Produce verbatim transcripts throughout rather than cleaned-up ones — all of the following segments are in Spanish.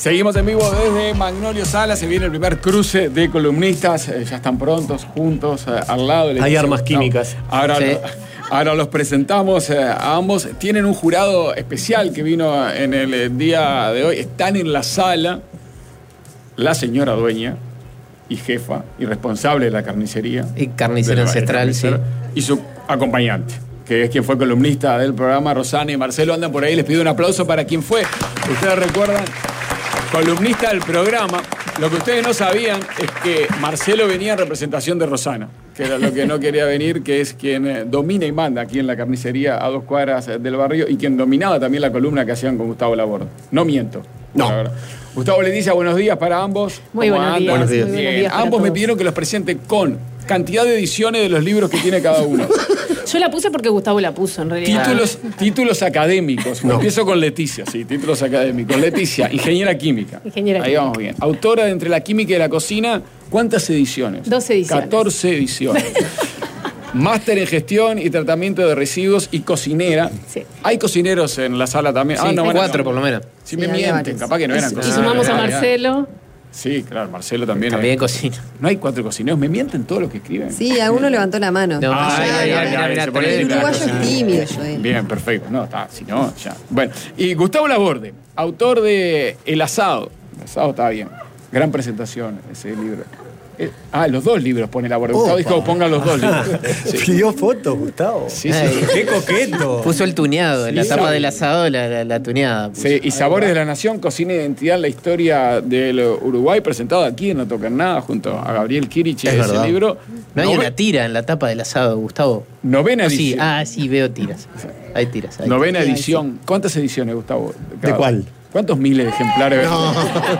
Seguimos en vivo desde Magnolio Sala. Se viene el primer cruce de columnistas. Eh, ya están prontos, juntos, eh, al lado. Hay edición. Armas químicas. No, ahora, sí. lo, ahora los presentamos eh, a ambos. Tienen un jurado especial que vino en el eh, día de hoy. Están en la sala la señora dueña y jefa y responsable de la carnicería. Y carnicero ancestral, sí. Y su acompañante, que es quien fue columnista del programa. Rosana y Marcelo andan por ahí. Les pido un aplauso para quien fue. Ustedes recuerdan, columnista del programa. Lo que ustedes no sabían es que Marcelo venía en representación de Rosana, que era lo que no quería venir, que es quien domina y manda aquí en la carnicería a dos cuadras del barrio y quien dominaba también la columna que hacían con Gustavo Laborde. No miento. No. Gustavo, Leticia, buenos días para ambos. Muy buenos días. Buenos días. Muy buenos días para ambos todos. Me pidieron que los presente con cantidad de ediciones de los libros que tiene cada uno. Yo la puse porque Gustavo la puso, en realidad. Títulos, títulos académicos. No. Empiezo con Leticia, sí, títulos académicos. Leticia, ingeniera química. Ingeniera Ahí química. vamos bien. Autora de Entre la química y la cocina, ¿cuántas ediciones? Dos ediciones. catorce ediciones. Máster en gestión y tratamiento de residuos y cocinera. Sí. Hay cocineros en la sala también. Sí, ah, no, cuatro bueno, por lo menos. Si Sí, me había mienten, varios. capaz que no eran Y cocineros. sumamos a Ah, Marcelo. Sí, claro, Marcelo también. También es. cocina. No hay cuatro cocineros. ¿Me mienten todos los que escriben? Sí, alguno levantó la mano. No, Ah, ay, ya, ay, ya, ay, ya, mira, mira, se pone tres. El uruguayo cosina. es tímido, Joel. Bien, perfecto. No, está, si no, ya. Bueno, y Gustavo Laborde, autor de El asado. El asado está bien. Gran presentación ese libro. Eh, ah, los dos libros pone Laborde. Gustavo Opa. dijo, ponga los dos libros. Sí, Pidió fotos, Gustavo. sí, sí. Ay. Qué coqueto. Puso el tuneado, en la Sí. tapa del asado, la, la, la tuneada. puso. Sí, y Sabores de la Nación, Cocina e Identidad, la historia del Uruguay, presentado aquí en No Tocan Nada, junto a Gabriel Kirich, Es ese verdad. libro. No hay Nove- una tira en la tapa del asado, Gustavo. Novena Oh, sí, edición. ah, sí, veo tiras. Hay tiras. Hay Novena tiras. edición. ¿Cuántas ediciones, Gustavo? ¿De cuál? ¿Cuántos miles de ejemplares? No.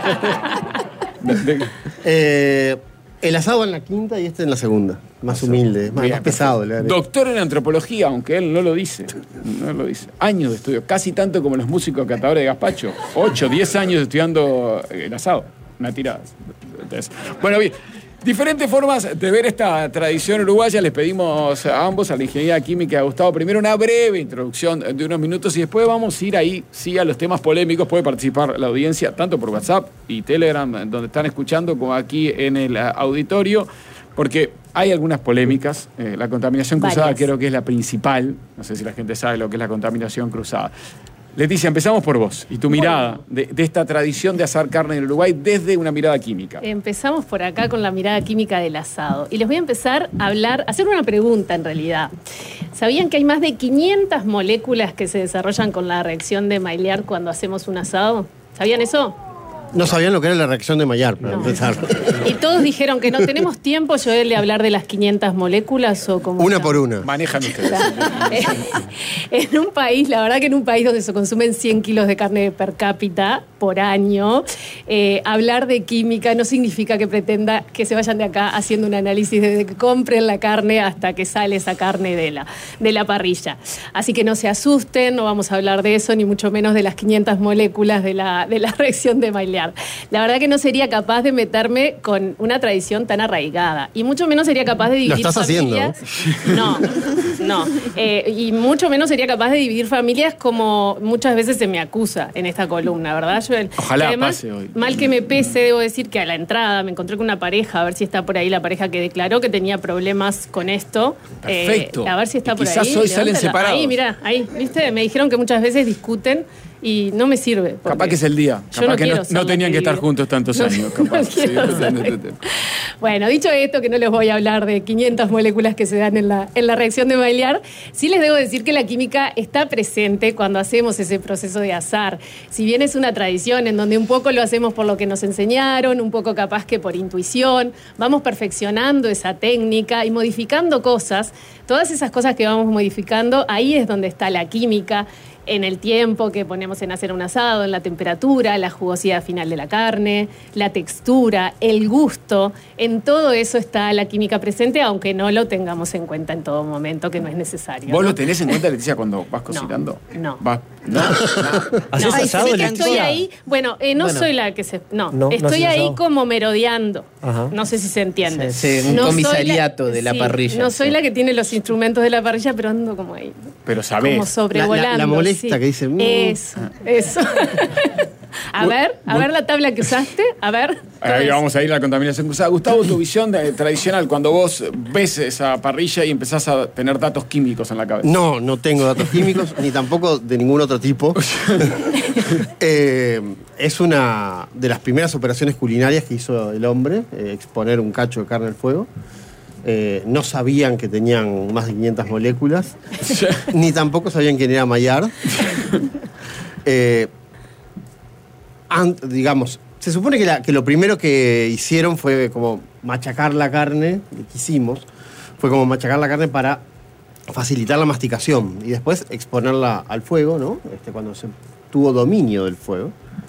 De- de- Eh, el asado en la quinta y este en la segunda. Más humilde, más, Bien, más pesado. le haré. Doctor en antropología, aunque él no lo dice. No lo dice. Años de estudio, casi tanto como los músicos catadores de gazpacho. Ocho, diez años estudiando el asado. Una tirada. Entonces, bueno, bien. Diferentes formas de ver esta tradición uruguaya. Les pedimos a ambos, a la ingeniería química y a Gustavo, primero una breve introducción de unos minutos y después vamos a ir ahí, sí, a los temas polémicos. Puede participar la audiencia tanto por WhatsApp y Telegram, donde están escuchando, como aquí en el auditorio, porque hay algunas polémicas. Eh, la contaminación cruzada Varias. creo que es la principal. No sé si la gente sabe lo que es la contaminación cruzada. Leticia, empezamos por vos y tu mirada de, de esta tradición de asar carne en Uruguay desde una mirada química. Empezamos por acá con la mirada química del asado. Y les voy a empezar a hablar, a hacer una pregunta en realidad. ¿Sabían que hay más de quinientas moléculas que se desarrollan con la reacción de Maillard cuando hacemos un asado? ¿Sabían eso? No sabían lo que era la reacción de Maillard, para No. empezar. Y todos dijeron que no tenemos tiempo, Joel, de hablar de las quinientas moléculas o como... Una por una. Manejan ustedes. En un país, la verdad que en un país donde se consumen cien kilos de carne per cápita por año, eh, hablar de química no significa que pretenda que se vayan de acá haciendo un análisis desde que compren la carne hasta que sale esa carne de la, de la parrilla. Así que no se asusten, no vamos a hablar de eso, ni mucho menos de las quinientas moléculas de la, de la reacción de Maillard. La verdad que no sería capaz de meterme con una tradición tan arraigada, y mucho menos sería capaz de dividir Lo estás haciendo. familias. No, no. Eh, y mucho menos sería capaz de dividir familias como muchas veces se me acusa en esta columna, ¿verdad, Joel? Ojalá Y además, pase hoy. mal que me pese, debo decir que a la entrada me encontré con una pareja, a ver si está por ahí la pareja que declaró que tenía problemas con esto. Perfecto. Eh, a ver si está Y por quizás ahí. hoy salen Levántala. separados. Ahí, mira, ahí, ¿viste? Me dijeron que muchas veces discuten y no me sirve. Capaz porque que es el día. yo Capaz no que quiero no, ser no la tenían que estar divide. juntos tantos No, años. no Capaz. quiero Sí, ser. Bueno, dicho esto, que no les voy a hablar de quinientas moléculas que se dan en la, en la reacción de Maillard, sí les debo decir que la química está presente cuando hacemos ese proceso de asar. Si bien es una tradición en donde un poco lo hacemos por lo que nos enseñaron, un poco capaz que por intuición, vamos perfeccionando esa técnica y modificando cosas, todas esas cosas que vamos modificando, ahí es donde está la química. En el tiempo que ponemos en hacer un asado, en la temperatura, la jugosidad final de la carne, la textura, el gusto, en todo eso está la química presente, aunque no lo tengamos en cuenta en todo momento, que no es necesario. ¿Vos ¿no? lo tenés en cuenta, Leticia, cuando vas cocinando? no. Vas- ¿No? ¿Haces No, asado, sí que Leticia? estoy ahí, bueno, eh, no Bueno. soy la que se... No, No, no estoy haces ahí asado. como merodeando. Ajá. No sé si se entiende. Sí, sí, un No soy comisariato de la sí, parrilla, No soy sí. la que tiene los instrumentos de la parrilla, pero ando como ahí. Pero sabés. Como sobrevolando. La- la- la molesta sí. que dice, mm. Eso, eso. A ver, a ver la tabla que usaste. A ver. Ahí vamos a ir a la contaminación cruzada. Gustavo, tu visión de, tradicional, cuando vos ves esa parrilla y empezás a tener datos químicos en la cabeza. No, no tengo datos químicos, ni tampoco de ningún otro tipo. eh, es una de las primeras operaciones culinarias que hizo el hombre, eh, exponer un cacho de carne al fuego. Eh, no sabían que tenían más de quinientas moléculas, ni tampoco sabían quién era Maillard. Eh, and, digamos, se supone que, la, que lo primero que hicieron fue como machacar la carne, lo que hicimos, fue como machacar la carne para facilitar la masticación y después exponerla al fuego, ¿no? Este, cuando se tuvo dominio del fuego.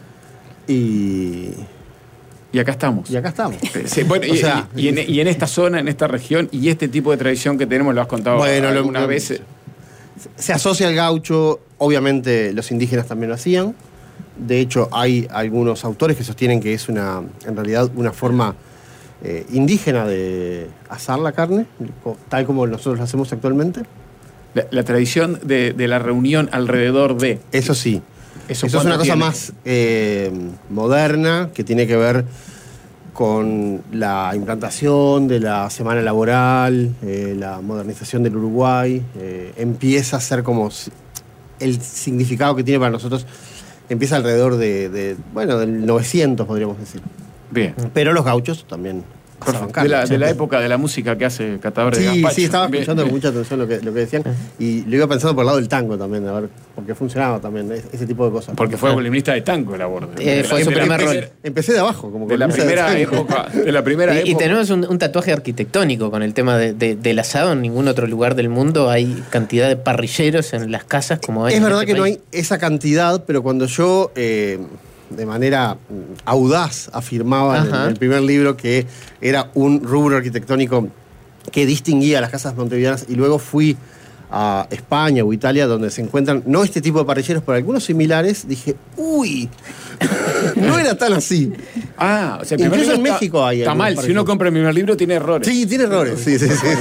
Y... Y acá estamos. Y acá estamos. Sí, bueno, y, o sea, y, y, en, y en esta zona, en esta región, y este tipo de tradición que tenemos, lo has contado bueno, algunas veces. Se asocia al gaucho, obviamente los indígenas también lo hacían. De hecho, hay algunos autores que sostienen que es una, en realidad, una forma eh, indígena de asar la carne, tal como nosotros lo hacemos actualmente. La, la tradición de, de la reunión alrededor de... Eso sí. Eso, Eso es una cosa tiene? más eh, moderna, que tiene que ver con la implantación de la semana laboral, eh, la modernización del Uruguay. Eh, empieza a ser como el significado que tiene para nosotros, empieza alrededor de, de bueno, del novecientos, podríamos decir. Bien. Pero los gauchos también. De la, de la época de la música que hace Catador de sí, Gaspacho. Sí, estaba bien, escuchando bien. con mucha atención lo que, lo que decían y lo iba pensando por el lado del tango también, a ver, porque funcionaba también ese tipo de cosas. Porque fue violinista de tango el abordo. Eh, fue su primer rol. Empecé de abajo, como de la primera de época. De la primera y, época. Y tenemos un, un tatuaje arquitectónico con el tema de, de, del asado. En ningún otro lugar del mundo hay cantidad de parrilleros en las casas como hay. Es en verdad este que país. no hay esa cantidad, pero cuando yo eh, de manera audaz afirmaba en el, en el primer libro que era un rubro arquitectónico que distinguía a las casas montevideanas, y luego fui a España o Italia donde se encuentran no este tipo de parrilleros, pero algunos similares, dije, uy, no era tan así. Ah, o sea, el primer incluso libro en está, México hay está mal, si uno compra el primer libro tiene errores. Sí, tiene errores, sí, sí, sí.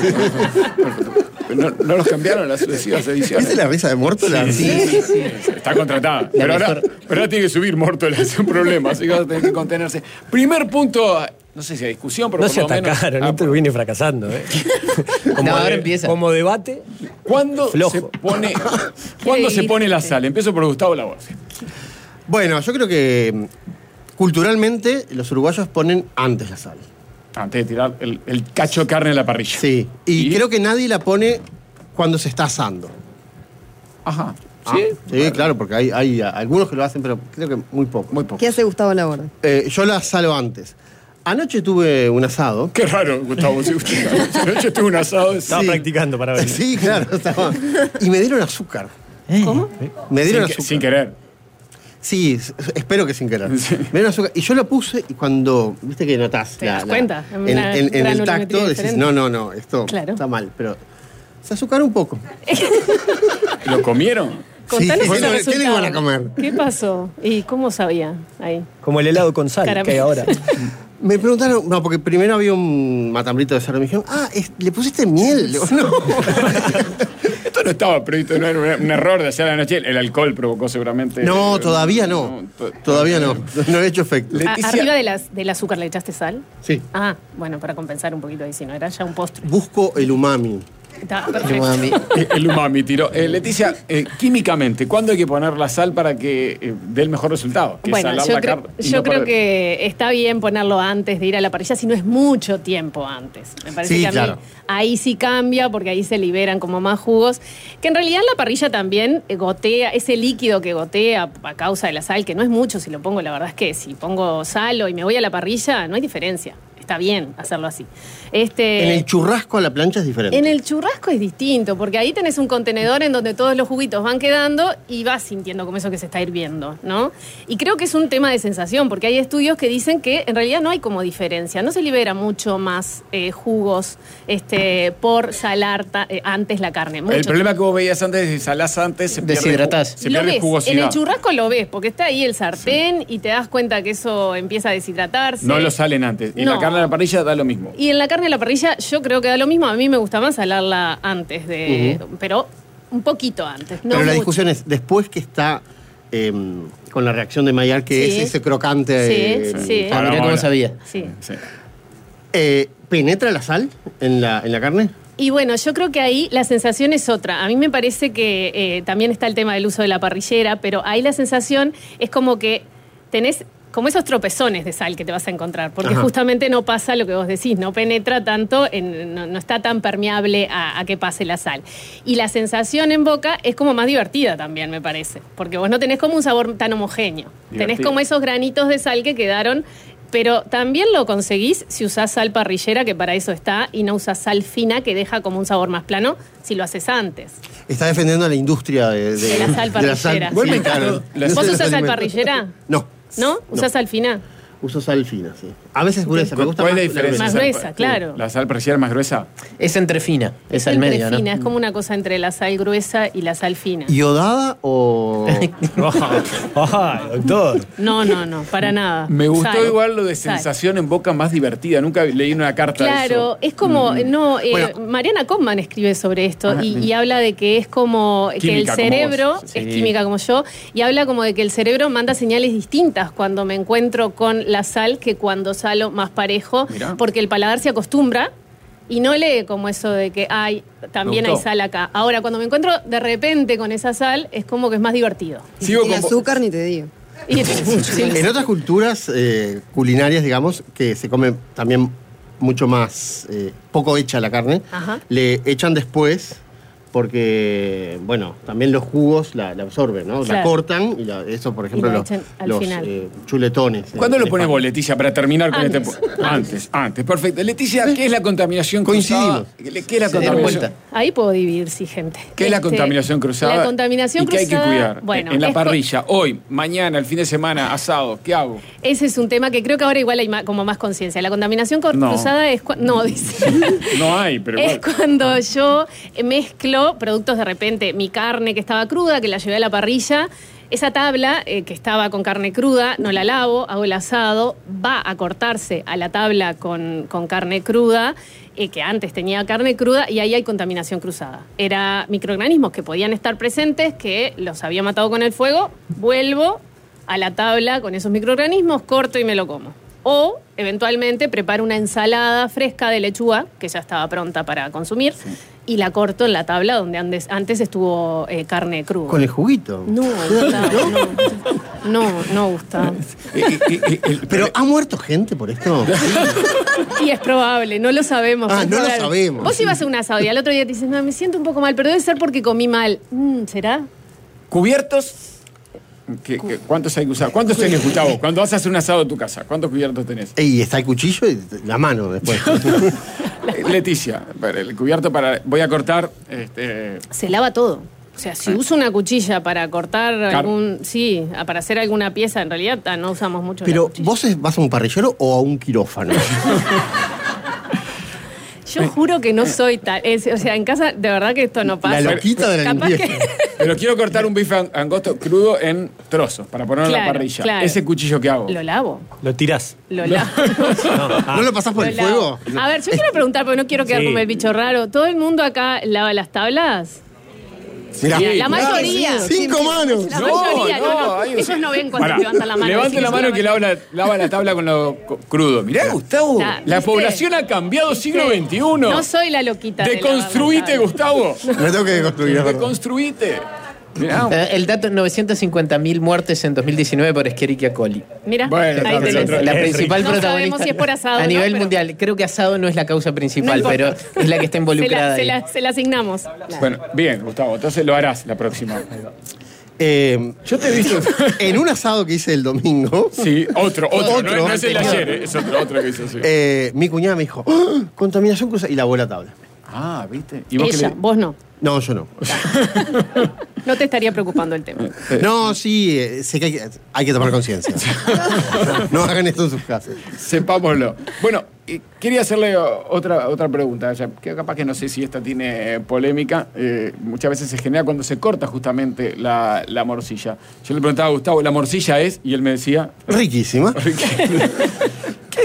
No, no los cambiaron las sucesivas ediciones. ¿Viste la risa de Mórtola? Sí, sí, sí, sí. Está contratada. Pero ahora, pero ahora tiene que subir Mórtola, es un problema, así que va a tener que contenerse. Primer punto, no sé si a discusión, pero no por se lo menos... atacaron, Ah, esto viene fracasando. ¿eh? Como no, ahora de, empieza. Como debate, ¿Cuándo flojo. se pone, ¿cuándo se pone la sal? Empiezo por Gustavo Laborsi. Bueno, yo creo que culturalmente los uruguayos ponen antes la sal. Antes de tirar el, el cacho de carne en la parrilla. Sí, y, ¿Y? creo que nadie la pone cuando se está asando. Ajá. ¿Sí? ¿Sí? Sí, bueno. Claro, porque hay, hay algunos que lo hacen, pero creo que muy poco. Muy poco. ¿Qué hace Gustavo Laborde? Eh, yo la salo antes. Anoche tuve un asado. Qué raro, Gustavo. Si usted, anoche tuve un asado. estaba Sí. practicando para ver. Sí, claro, estaba. Y me dieron azúcar. ¿Cómo? Me dieron Sin, azúcar. sin querer. Sí, espero que sin querer. Sí. Me dieron azúcar. Y yo la puse y cuando, viste que notás. Te la- das la- cuenta, En, una en- en el granulometría tacto decís, diferente. no, no, no, esto Claro. está mal. Pero se azucaró un poco. ¿Lo comieron? Contanos Sí, ese ¿qué le- resultado. qué le iban a comer? ¿Qué pasó? ¿Y cómo sabía ahí? Como el helado con sal Caramelo. que hay ahora. Me preguntaron, no, porque primero había un matambrito de cerdo. Me dijeron, ah, es- ¿le pusiste miel? Le digo, no. Esto no estaba previsto, no era un, un error de hacer la noche. El alcohol provocó seguramente. No, todavía no. to- Todavía no. No he hecho efecto. Le- A- Leticia- ¿Arriba de las, del azúcar le echaste sal? Sí. Ah, bueno, para compensar un poquito ahí, si no, era ya un postre. Busco el umami. Está perfecto. Mami. El umami tiró. Eh, Leticia, eh, químicamente, ¿cuándo hay que poner la sal para que eh, dé el mejor resultado? Que Bueno, salar yo, la creo, carne y yo no creo perder- que está bien ponerlo antes de ir a la parrilla, si no es mucho tiempo antes. Me parece Sí, que a mí claro. ahí sí cambia, porque ahí se liberan como más jugos. Que en realidad en la parrilla también eh, gotea, ese líquido que gotea a causa de la sal, que no es mucho si lo pongo, la verdad es que si pongo sal y me voy a la parrilla, no hay diferencia. Está bien hacerlo así. Este, En el churrasco a la plancha es diferente. En el churrasco es distinto, porque ahí tenés un contenedor en donde todos los juguitos van quedando y vas sintiendo como eso que se está hirviendo, ¿no? Y creo que es un tema de sensación, porque hay estudios que dicen que en realidad no hay como diferencia, no se libera mucho más eh, jugos este, por salar ta- eh, antes la carne. El mucho. problema que vos veías antes, si salás antes, se pierde, Deshidratás. se Lo pierde ves, jugosidad. en el churrasco lo ves, porque está ahí el sartén y te das cuenta que eso empieza a deshidratarse. No lo salen antes. Y No. la carne a la parrilla da lo mismo. Y en la carne a la parrilla yo creo que da lo mismo. A mí me gusta más salarla antes de... Pero un poquito antes. No Pero la mucho. discusión es, después que está eh, con la reacción de Maillard, que Sí. es ese crocante. Sí, eh, sí. Ah, Ahora, mirá cómo ahora. sabía. Sí. Sí. eh, ¿Penetra la sal en la, en la carne? Y bueno, yo creo que ahí la sensación es otra. A mí me parece que eh, también está el tema del uso de la parrillera, pero ahí la sensación es como que tenés como esos tropezones de sal que te vas a encontrar, porque Ajá. justamente no pasa lo que vos decís, no penetra tanto, en, no, no está tan permeable a, a que pase la sal. Y la sensación en boca es como más divertida también, me parece, porque vos no tenés como un sabor tan homogéneo. Tenés Divertido. como esos granitos de sal que quedaron. Pero también lo conseguís si usás sal parrillera, que para eso está, y no usás sal fina, que deja como un sabor más plano, si lo haces antes. Está defendiendo a la industria de, De la sal parrillera. Sí, Igual me claro. encantó. La- ¿Vos de los usás sal alimentos. parrillera? No. ¿No? ¿Usás sal fina? Uso sal fina, sí. A veces gruesa, me gusta ¿Cuál más es la diferencia? Más Sal- gruesa, claro. ¿La sal parrillera es más gruesa? Es entre fina, es, al entre medio, ¿no? fina, es como una cosa entre la sal gruesa y la sal fina. ¿Iodada o...? Ay, doctor. No, no, no, para nada. Me gustó Sal. igual lo de Sal. sensación en boca más divertida. Nunca leí una carta de eso. Claro, es como, no, eh, Bueno. Mariana Kaufman escribe sobre esto Ah, y, bien. y habla de que es como que el Química como cerebro, vos, sí. es química como yo, y habla como de que el cerebro manda señales distintas cuando me encuentro con la sal que cuando salo más parejo, Mirá. porque el paladar se acostumbra y no lee como eso de que hay, también Me hay gustó. sal acá. Ahora, cuando me encuentro de repente con esa sal, es como que es más divertido. Y Sigo si tiene con- azúcar, ni te digo. Y- sí. En otras culturas eh, culinarias, digamos, que se come también mucho más, eh, poco hecha la carne, Ajá. le echan después porque, bueno, también los jugos la, la absorben, ¿no? La Claro. cortan y la- eso, por ejemplo, la los, echan al los, final. eh, chuletones. ¿Cuándo en lo pones España. vos, Leticia, para terminar con Antes. este po- Antes, antes, perfecto. Leticia, ¿qué es la contaminación Coincidimos. cruzada? ¿Qué es la Se dieron contaminación? vuelta. Ahí puedo dividir, sí, gente. ¿Qué es la Este, contaminación cruzada? La contaminación ¿Y qué hay que cruzada, cuidar? bueno, en la es co- parrilla, hoy, mañana, el fin de semana, asado, ¿qué hago? Ese es un tema que creo que ahora igual hay ma- como más conciencia. La contaminación cor- No. cruzada es... cua- No, dice... No hay, pero Es igual. cuando yo mezclo productos de repente, mi carne que estaba cruda, que la llevé a la parrilla, esa tabla eh, que estaba con carne cruda, no la lavo, hago el asado, va a cortarse a la tabla con, con carne cruda, eh, que antes tenía carne cruda, y ahí hay contaminación cruzada. Era microorganismos que podían estar presentes, que los había matado con el fuego, vuelvo a la tabla con esos microorganismos, corto y me lo como. O, eventualmente, preparo una ensalada fresca de lechuga, que ya estaba pronta para consumir, y la corto en la tabla donde antes, antes estuvo eh, carne cruda. Con el juguito. No, Gustavo, no. No, no, Gustavo. Eh, eh, eh, eh, Pero ¿ha muerto gente por esto? Y es probable, no lo sabemos. Ah, es no lo probable. sabemos. Vos ibas a un asado y al otro día te dices, no, me siento un poco mal, pero debe ser porque comí mal. Mm, ¿será? ¿Cubiertos? ¿Qué- qué- ¿Cuántos hay que usar? ¿Cuántos tenés, Gustavo? Cuando vas a hacer un asado en tu casa, ¿cuántos cubiertos tenés? Y está el cuchillo y la mano después. Eh, Leticia, para el cubierto para... Voy a cortar... Este, Se lava todo. O sea, si uso una cuchilla para cortar algún... Sí, para hacer alguna pieza, en realidad ah, no usamos mucho la Pero, cuchilla. ¿vos es- vas a un parrillero o a un quirófano? Yo juro que no soy tal. es- o sea, en casa, de verdad que esto no pasa. La loquita de la Capaz limpieza. que- pero quiero cortar un bife an- angosto crudo en trozos para ponerlo en la Claro, parrilla. claro. ¿Ese cuchillo que hago? Lo lavo. Lo tirás. Lo lavo. ¿No lo pasás por Lo el lavo. fuego? A ver, yo quiero preguntar, porque no quiero quedar Sí. como el bicho raro. ¿Todo el mundo acá lava las tablas? Mirá. Sí, La mayoría. Cinco manos. La mayoría, no, no. hay- Ellos no ven cuando Pará, levantan la mano. Levante Sí, la mano sí, que lava la, lava la tabla con lo co- crudo. Mirá, Gustavo, Ya, la ¿viste? población ha cambiado siglo veintiuno. No soy la loquita. de Deconstruite, lavar las Gustavo. Me tengo que construir, es verdad. Deconstruite. Mirá. Eh, El dato es novecientas cincuenta mil muertes en dos mil diecinueve por Escherichia coli. tablas. Mira, Bueno, ahí está, tenés. pero La Es principal rico. No protagonista. sabemos si es por asado, A ¿no? nivel Pero- mundial. Creo que asado no es la causa principal, No pero importa. es la que está Se involucrada la, se, ahí. la, se la asignamos. Bueno, bien, Gustavo. Entonces lo harás la próxima. Eh, Yo te he visto. en un asado que hice el domingo, Sí, otro, otro. Otro, no, no es el de anterior. ayer, eh, es otro, otro que hizo así. eh, mi cuñada me dijo, "¡Ah! Contaminación cruzada", y lavó la tabla. Ah, ¿viste? ¿Y vos qué Ella, le- vos no. No, yo no. No te estaría preocupando el tema. No, sí, eh, sé que hay, que hay que tomar conciencia. No hagan esto en sus casas. Sepámoslo. Bueno, y quería hacerle otra, otra pregunta, ya que capaz que no sé si esta tiene eh, polémica. Eh, muchas veces se genera cuando se corta justamente la, la morcilla. Yo le preguntaba a Gustavo, ¿la morcilla es? Y él me decía... Riquísima. ¿Qué,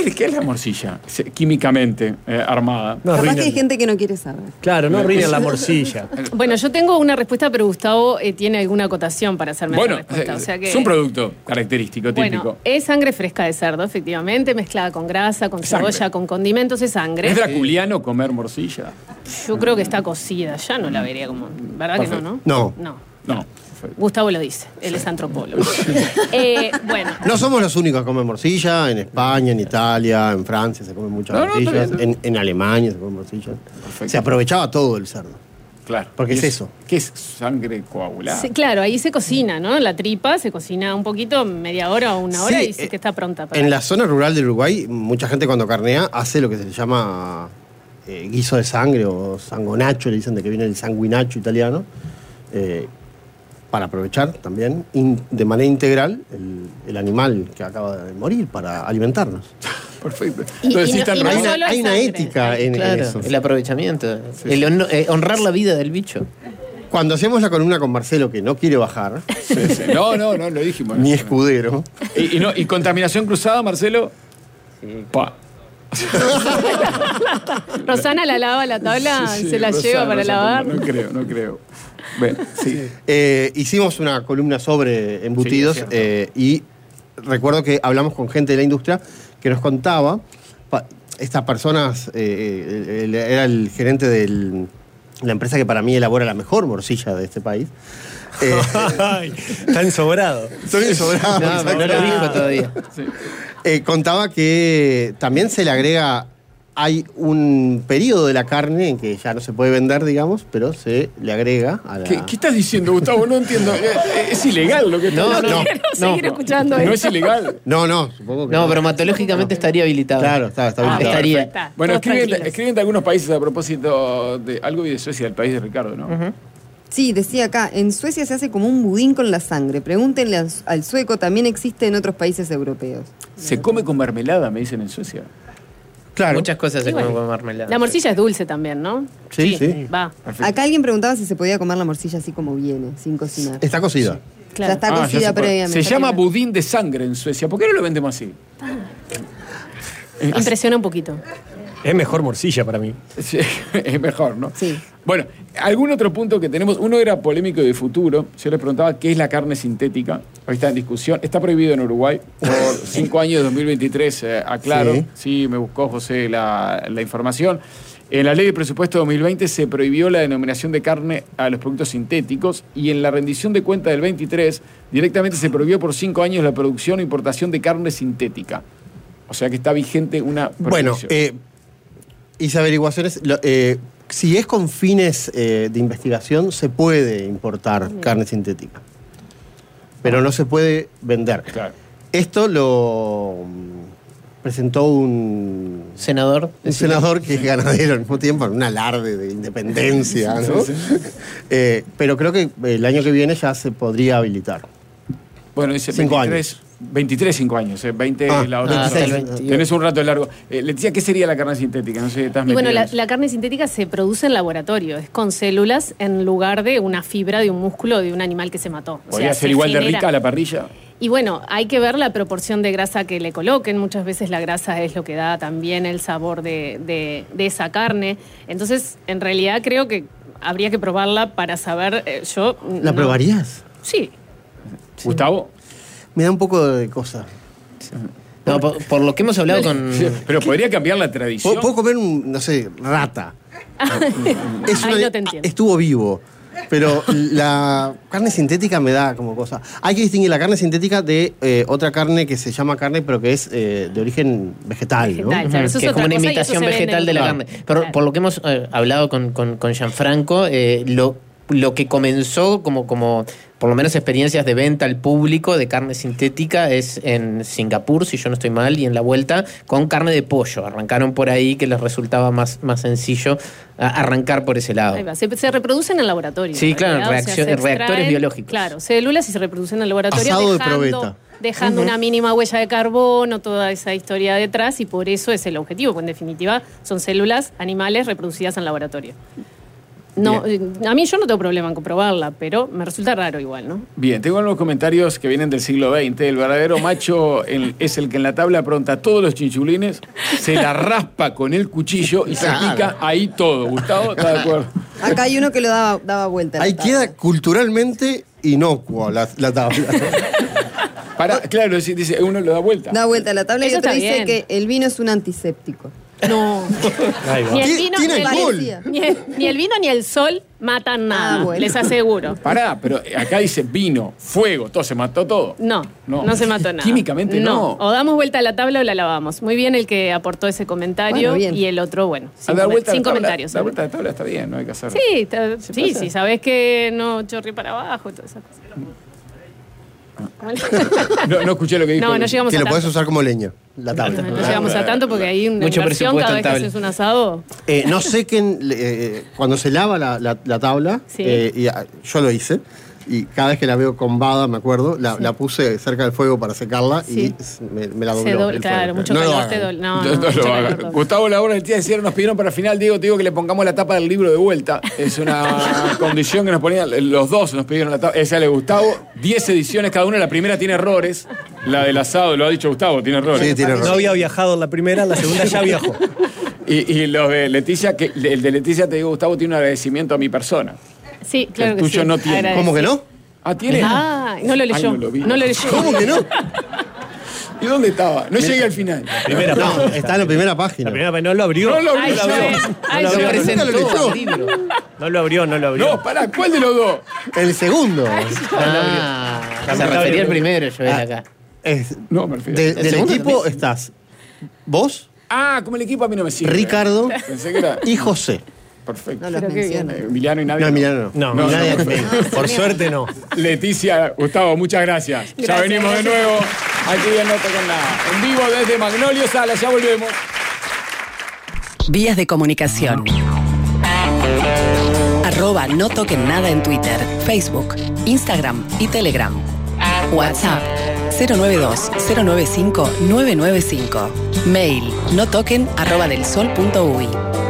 ¿Qué, qué es la morcilla? Se- Químicamente eh, armada. No Capaz que arruinen- hay gente que no quiere saber. Claro, no arruinen la morcilla. Bueno, yo tengo una respuesta, pero Gustavo eh, tiene alguna acotación para hacerme Bueno, esa respuesta. O sea que, es un producto característico, típico. Bueno, es sangre fresca de cerdo, efectivamente, mezclada con grasa, con Sangre. cebolla, con condimentos, es sangre. ¿Es draculiano comer morcilla? Yo creo que está cocida, ya no la vería como... ¿Verdad que no, no? No. No. No. Gustavo lo dice, él es antropólogo. Eh, bueno, No somos los únicos que comen morcilla. En España, en Italia, en Francia se comen muchas No, no, está morcillas. bien. en, en Alemania se comen morcillas. Perfecto. Se aprovechaba todo el cerdo. Claro. Porque ¿Y es eso. ¿Qué es sangre coagulada? sí, claro, ahí se cocina, ¿no? La tripa se cocina un poquito, media hora o una hora, Sí, y dice eh, que está pronta. Para... En la zona rural del Uruguay, mucha gente cuando carnea hace lo que se le llama eh, guiso de sangre o sangonacho, le dicen de que viene el sanguinacho italiano, eh, para aprovechar también in- de manera integral el, el animal que acaba de morir para alimentarnos. Perfecto. Y- Entonces, y sí no- están y no hay re- una, solo hay hay una sangre. ética en, en Claro, eso. el aprovechamiento, el honor- eh, honrar la vida del bicho. Cuando hacemos la columna con Marcelo, que no quiere bajar, Sí, sí. No, no, no, lo dijimos. ni escudero, ¿Y, y no, ¿Y contaminación cruzada, Marcelo? Pa. Rosana la lava la tabla, Sí, sí, se la Rosana, lleva para Rosana, lavar. No, no creo, no creo. Bueno, sí. eh, hicimos una columna sobre embutidos Sí, es cierto. eh, y recuerdo que hablamos con gente de la industria que nos contaba, pa- estas personas, eh, el- el- era el gerente de la empresa que para mí elabora la mejor morcilla de este país. Eh, Ay, está ensobrado. estoy sobrado, No, pero no lo exactamente. dijo todavía. Sí. Eh, contaba que también se le agrega, hay un periodo de la carne en que ya no se puede vender, digamos, pero se le agrega a la... ¿Qué, qué estás diciendo, Gustavo? No entiendo. Eh, Es ilegal lo que estás No, diciendo. no, Quiero no. seguir escuchando No esto. es ilegal. No, no, supongo que No, bromatológicamente estaría habilitado. Claro, está, está Ah, habilitado. estaría. está, Bueno, todos escriben, tranquilos. escriben de algunos países a propósito de algo y de Suecia, el país de Ricardo, ¿no? Sí, decía acá, en Suecia se hace como un budín con la sangre. Pregúntenle al, al sueco, también existe en otros países europeos. Se come con mermelada, me dicen en Suecia. Claro. Muchas cosas se Y bueno, comen con mermelada. La morcilla es dulce también, ¿no? Sí, sí. Va, Acá alguien preguntaba si se podía comer la morcilla así como viene, sin cocinar. Está cocida. claro. Ya está Ah, ya cocida se puede. previamente. Se llama budín de sangre en Suecia. ¿Por qué no lo vendemos así? Impresiona un poquito. Es mejor morcilla para mí. Sí, es mejor, ¿no? Sí. Bueno, algún otro punto que tenemos, uno era polémico y de futuro. Yo les preguntaba qué es la carne sintética. Hoy está en discusión. Está prohibido en Uruguay por cinco años de dos mil veintitrés, eh, aclaro. Sí. Sí. me buscó José la, la información. En la ley de presupuesto dos mil veinte se prohibió la denominación de carne a los productos sintéticos y en la rendición de cuenta del veintitrés directamente se prohibió por cinco años la producción e importación de carne sintética. O sea que está vigente una Bueno, prohibición. eh, hice averiguaciones. Lo- eh, si es con fines eh, de investigación, se puede importar carne sintética. Pero no se puede vender. Claro. Esto lo mm, presentó un, Senador. un senador que es ganadero al mismo tiempo, en un alarde de independencia, ¿no? Eh, pero creo que el año que viene ya se podría habilitar. Bueno, dice Cinco veintitrés, veintitrés, cinco años, eh, veinte Ah, la otra. ah, hasta el Tenés- veintidós. Tenés un rato largo. Eh, Leticia, ¿qué sería la carne sintética? No sé, estás Y bueno, metida la, en eso. la carne sintética se produce en laboratorio, es con células en lugar de una fibra de un músculo de un animal que se mató. O ¿Podría sea, ser se igual de genera- rica a la parrilla? Y bueno, hay que ver la proporción de grasa que le coloquen. Muchas veces la grasa es lo que da también el sabor de, de- de esa carne. Entonces, en realidad creo que habría que probarla para saber. eh, yo ¿La no- probarías? Sí. Gustavo. Me da un poco de cosa. No, por, por lo que hemos hablado con. Sí, pero podría cambiar la tradición. ¿Puedo, puedo comer un, no sé, rata? Es Ahí una- no te entiendo. Estuvo vivo. Pero la carne sintética me da como cosa. Hay que distinguir la carne sintética de eh, otra carne que se llama carne, pero que es eh, de origen vegetal, ¿no? Vegetal. Claro, eso es que es como otra una cosa y eso imitación se vende vegetal en de la otro carne. lado. Pero Claro. por lo que hemos eh, hablado con, con, con Gianfranco, eh, lo, lo que comenzó como, como, por lo menos experiencias de venta al público de carne sintética es en Singapur, si yo no estoy mal, y en la vuelta con carne de pollo. Arrancaron por ahí que les resultaba más, más sencillo a- arrancar por ese lado. Ahí va. Se, se reproducen en laboratorio. Sí, en claro, realidad. reacción- se reactores extraen, biológicos. Claro, células y se reproducen en el laboratorio Asado de dejando, probeta. dejando una mínima huella de carbono, toda esa historia detrás, y por eso es el objetivo, porque en definitiva son células animales reproducidas en laboratorio. No, eh, a mí yo no tengo problema en comprobarla, pero me resulta raro igual, ¿no? Bien, tengo unos comentarios que vienen del siglo veinte. El verdadero macho el- es el que en la tabla apronta todos los chinchulines, se la raspa con el cuchillo y se Claro. pica ahí todo. Gustavo, ¿está de acuerdo? Acá hay uno que lo daba, daba vuelta. a la Ahí tabla. queda culturalmente inocuo la, la tabla. Para, claro, dice, dice, uno lo da vuelta. Da vuelta a la tabla y Eso otro está dice bien. que el vino es un antiséptico. No. Ahí va. Ni el Tiene- vino, tiene ni el- alcohol. Ni el, ni el vino ni el sol matan nada, Ah, bueno. les aseguro. Pará, pero acá dice vino, fuego, todo, se mató todo. No, No. no, se mató nada. Químicamente no. O damos vuelta a la tabla o la lavamos. Muy bien el que aportó ese comentario Bueno, bien. y el otro, bueno, A sin, dar comen- vuelta a sin la tabla, comentarios. dar ¿eh? vuelta a la tabla está bien, no hay que hacer. Sí, está- sí, pasa? sí, sabes que no chorrí para abajo y todas esas cosas. ¿Cómo le- No, no escuché lo que dijo. No, no llegamos Que a lo tanto. podés usar como leña, la tabla. No llegamos a tanto porque hay una Mucho inversión presupuesto cada en vez que tabla. haces un asado. Eh, no sequen, eh, cuando se lava la, la- la tabla, Sí. eh, y, ah, yo lo hice, y cada vez que la veo combada, me acuerdo, la, la puse cerca del fuego para secarla Sí. y s- me, me la Se dobló. doble- el claro, fuego. mucho No lo calor hagan. te doble. No, No, no, no lo mucho hagan. calor. Gustavo Labora del Tía Sierra nos pidieron para final, Diego, te digo que le pongamos la tapa del libro de vuelta. Es una condición que nos ponían, los dos nos pidieron la tapa. Esa de Gustavo, diez ediciones cada una, la primera tiene errores, la del asado, lo ha dicho Gustavo, tiene errores. Sí, tiene No razón. había viajado en la primera, en la segunda ya viajó. Y, y los de Leticia, que el de Leticia, te digo, Gustavo, tiene un agradecimiento a mi persona. Sí, claro El que tuyo sí. no tiene. Agradecido. ¿Cómo que no? Ah, ¿tiene? Ah, no lo leyó. Ay, no lo vi. No lo leyó. ¿Cómo que no? ¿Y dónde estaba? No llegué al final. Primera No, página. está en la primera página. La primera página no lo abrió. No lo Ay, abrió. Joel. Ay, No lo Lo abrió. Joel. Nunca lo presentó leyó. el libro. No lo abrió, no lo abrió. No, pará, ¿cuál de los dos? El segundo. Ah, se Lamentable. refería al primero, yo Ah, acá. Es- No, me refiero. de- El del segundo equipo también. estás vos, Ah, como el equipo a mí no me sirve. Ricardo Pensé que era. y José. Perfecto. No los Pero qué menciona. Eh, Emiliano y nadie. No, Emiliano No, no. no, Nadie- no. Por suerte no. Leticia, Gustavo, muchas gracias. Ya Gracias, venimos de gracias. nuevo aquí en No Toquen Nada. En vivo desde Magnolio Sala, ya volvemos. Vías de comunicación. Arroba No Toquen Nada en Twitter, Facebook, Instagram y Telegram. WhatsApp cero nueve dos cero nueve cinco nueve nueve cinco. Mail notoquen arroba del sol punto uy.